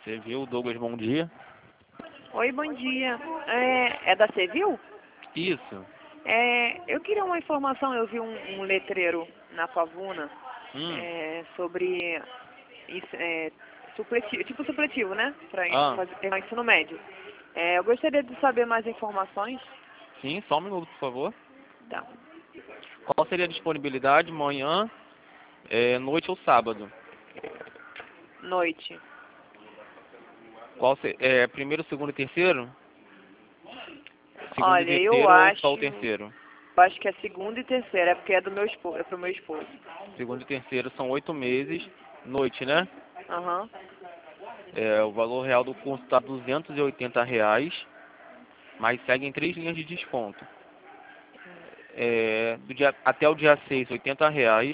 Civil, Douglas, bom dia. Oi, bom dia. É da Civil? Isso. Eu queria uma informação, eu vi um letreiro na Pavuna sobre supletivo, tipo supletivo, né? Para fazer ensino médio. Eu gostaria de saber mais informações. Sim, só um minuto, por favor. Tá. Qual seria a disponibilidade? Manhã, noite ou sábado? Noite. Primeiro, segundo e terceiro? Segundo e Olha, eu terceiro ou só o terceiro? acho que é segunda e terceira, é porque é do meu esposo, é pro meu esposo. Segundo e terceiro são 8 meses. Noite, né? Aham. O valor real do curso está R$ 280, mas seguem 3 linhas de desconto. Até o dia 6, R$ 80.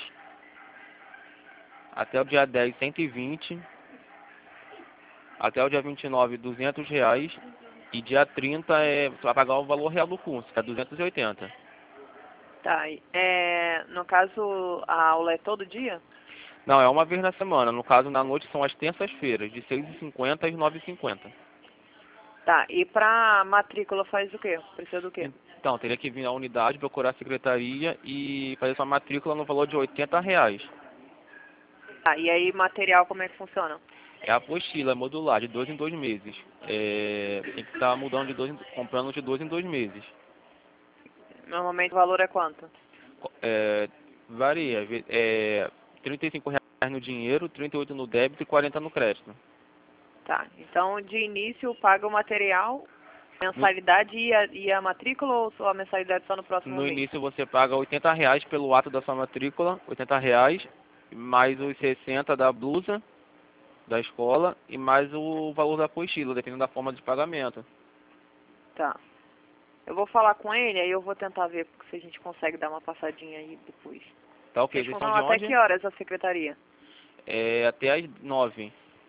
Até o dia 10, 120. Até o dia 29, R$ 200. E dia 30 você vai pagar o valor real do curso, que é 280. Tá. No caso, a aula é todo dia? Não, é uma vez na semana. No caso, na noite são as terças-feiras, de 6h50 às 9h50. Tá. E pra matrícula faz o quê? Precisa do quê? Então, teria que vir à unidade, procurar a secretaria e fazer sua matrícula no valor de R$ 80. Tá. E aí, material, como é que funciona? É a apostila, é modular, de 2 em 2 meses. Tem que estar mudando comprando de 2 em 2 meses. Normalmente o valor é quanto? Varia. R$ 35 no dinheiro, 38 no débito e 40 no crédito. Tá. Então, de início, paga o material, No, mensalidade e a matrícula ou só a mensalidade só no próximo no mês? início você paga R$ 80 pelo ato da sua matrícula, R$ 80, mais os 60 da blusa da escola e mais o valor da apostila, dependendo da forma de pagamento. Tá. Eu vou falar com ele, aí eu vou tentar ver se a gente consegue dar uma passadinha aí depois. Tá ok, Vocês vocês são funcionam de até onde? que horas a secretaria? Até às 9.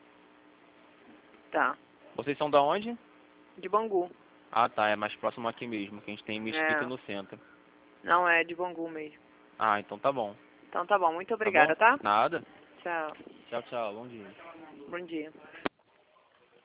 Tá. Vocês são da onde? De Bangu. Ah, tá, é mais próximo aqui mesmo, que a gente tem em Mesquita e É. no centro. Não, é de Bangu mesmo. Ah, então tá bom. Então tá bom. Muito Tá bom? obrigada, tá? Nada. Tchau. Tchau, tchau. Bom dia. Bom dia.